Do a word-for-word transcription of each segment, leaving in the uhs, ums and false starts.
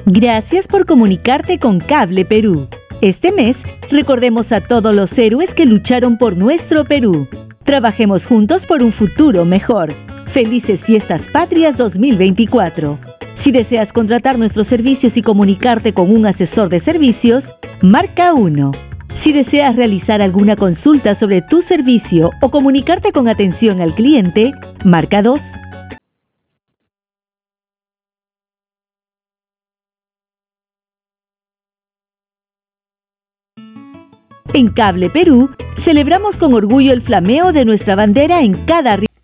Gracias por comunicarte con Cable Perú. Este mes, recordemos a todos los héroes que lucharon por nuestro Perú. Trabajemos juntos por un futuro mejor. Felices Fiestas Patrias dos mil veinticuatro. Si deseas contratar nuestros servicios y comunicarte con un asesor de servicios, marca uno. Si deseas realizar alguna consulta sobre tu servicio o comunicarte con atención al cliente, marca dos. En Cable Perú, celebramos con orgullo el flameo de nuestra bandera en cada ri-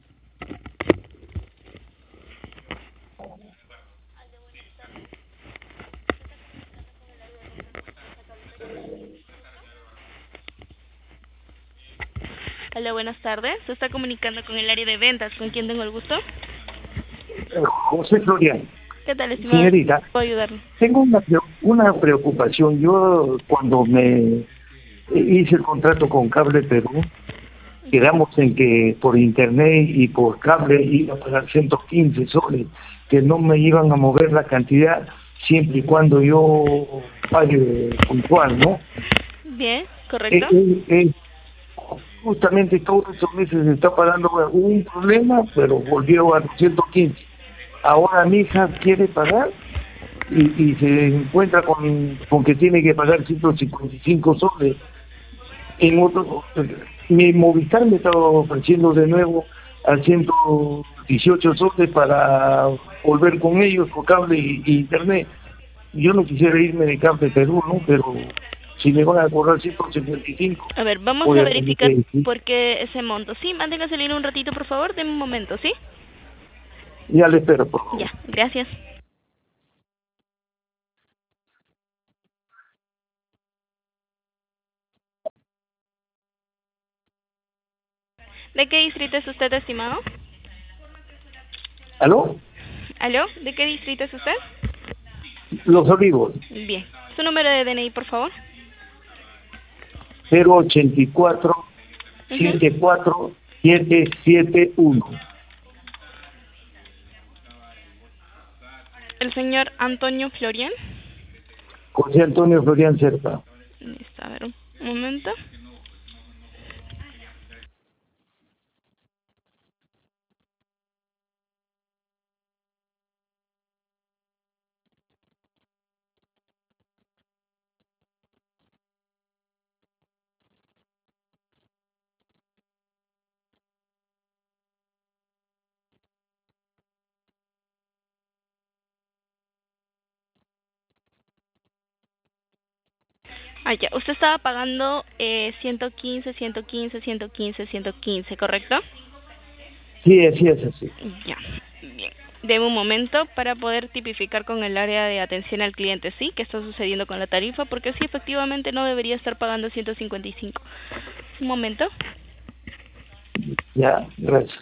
Hola, buenas tardes. Se está comunicando con el área de ventas. ¿Con quién tengo el gusto? Eh, José Florian. ¿Qué tal, estimado? Señorita, ¿Puedo ayudarle? tengo una, pre- una preocupación. Yo cuando me hice el contrato con Cable Perú, quedamos en que por internet y por cable iba a pagar ciento quince soles, que no me iban a mover la cantidad siempre y cuando yo pague puntual, ¿no? Bien, Eh, correcto. eh, eh, justamente todos estos meses se está pagando un problema, pero volvió a ciento quince. Ahora mi hija quiere pagar y, y se encuentra con, con que tiene que pagar ciento cincuenta y cinco soles. En otro, mi Movistar me estaba ofreciendo de nuevo a ciento dieciocho soles para volver con ellos por cable y, y internet. Yo no quisiera irme de Cable Perú, ¿no? Pero si me van a cobrar ciento cincuenta y cinco, A ver, vamos voy a a tener verificar que ir. por qué ese monto. Sí, manténgase en línea un ratito, por favor. Deme un momento, ¿sí? Ya le espero, por favor. Ya, gracias. ¿De qué distrito es usted, estimado? ¿Aló? ¿Aló? ¿De qué distrito es usted? Los Olivos, Bien. ¿Su número de D N I, por favor? cero ochenta y cuatro Ujú. setenta y cuatro siete siete uno. El señor Antonio Florian. José Antonio Florian Cerpa. Listo, a ver, un momento. Ah, ya. Usted estaba pagando eh, ciento quince, ciento quince, ciento quince, ciento quince, ¿correcto? Sí, así es así. Ya. Bien. Deme un momento para poder tipificar con el área de atención al cliente, ¿sí? ¿Qué está sucediendo con la tarifa? Porque sí, efectivamente no debería estar pagando ciento cincuenta y cinco. Un momento. Ya, gracias.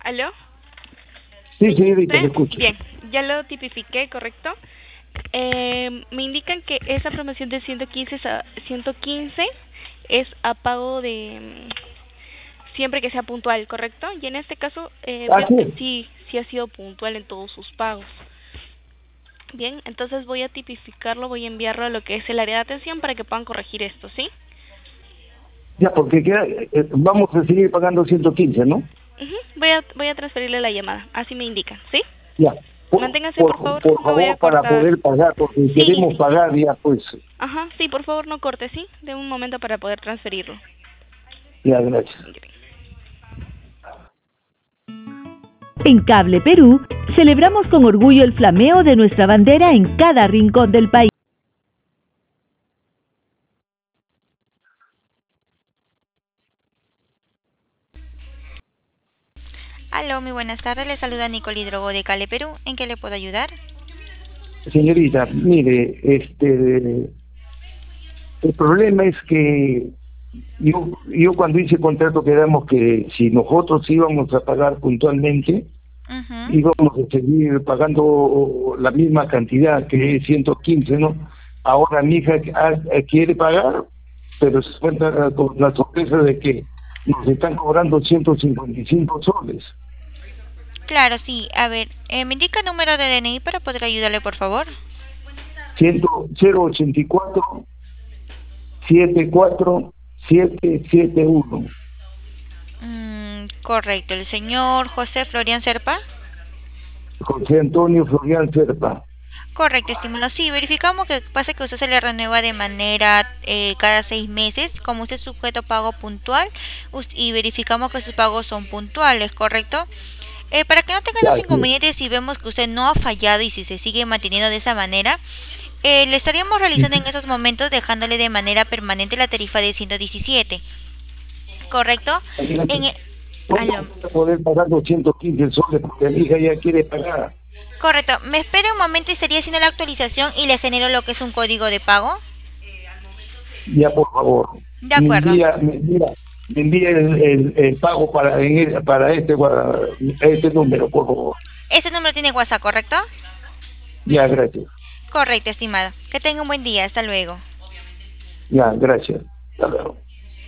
¿Aló? Sí, señorita, ¿Sí? le escucho. Bien, ya lo tipifiqué, ¿correcto? Eh, me indican que esa promoción de ciento quince a ciento quince es a pago de mm, siempre que sea puntual, ¿correcto? Y en este caso eh, veo Así que es. sí, sí ha sido puntual en todos sus pagos. Bien, entonces voy a tipificarlo, voy a enviarlo a lo que es el área de atención para que puedan corregir esto, ¿sí? Ya, porque queda, eh, vamos a seguir pagando ciento quince, ¿no? Ujú, Voy a voy a transferirle la llamada, así me indican, ¿sí? Ya. Por, Manténgase, por por, favor, por no voy a favor, para cortar. poder pagar, porque Sí, queremos sí. pagar ya, pues. Ajá, sí, por favor, no corte, ¿sí? De un momento para poder transferirlo. Ya, gracias. En Cable Perú, celebramos con orgullo el flameo de nuestra bandera en cada rincón del país. Aló, muy buenas tardes. Le saluda Nicole Hidrogo de Cale Perú. ¿En qué le puedo ayudar? Señorita, mire, este, el problema es que yo, yo cuando hice contrato quedamos que si nosotros íbamos a pagar puntualmente, Uh-huh. íbamos a seguir pagando la misma cantidad, que es ciento quince, ¿no? Ahora mi hija ah, quiere pagar, pero se encuentra con la sorpresa de que nos están cobrando ciento cincuenta y cinco soles. Claro, sí. A ver, eh, ¿me indica el número de D N I para poder ayudarle, por favor? cero ochenta y cuatro, setenta y cuatro, setecientos setenta y uno. Mm, correcto. ¿El señor José Florian Serpa? José Antonio Florian Serpa. Correcto, estimado. Sí, verificamos que pasa que usted se le renueva de manera eh, cada seis meses, como usted es sujeto a pago puntual, us- y verificamos que sus pagos son puntuales, ¿correcto? Eh, para que no tenga los Así es. inconvenientes, si vemos que usted no ha fallado y si se sigue manteniendo de esa manera, eh, le estaríamos realizando en esos momentos dejándole de manera permanente la tarifa de ciento diecisiete, ¿correcto? En e- ¿Cómo Aló. voy a poder pagar doscientos quince soles porque mi hija ya quiere pagar? Correcto, me espera un momento y estaría haciendo la actualización y le genero lo que es un código de pago. Ya, por favor. De Me acuerdo. envía, me envía, me envía el, el, el pago para en el- para este gua- este número, por favor. Ese número tiene WhatsApp, ¿correcto? Ya, gracias. Correcto, estimada. Que tenga un buen día. Hasta luego. Ya, gracias. Hasta luego.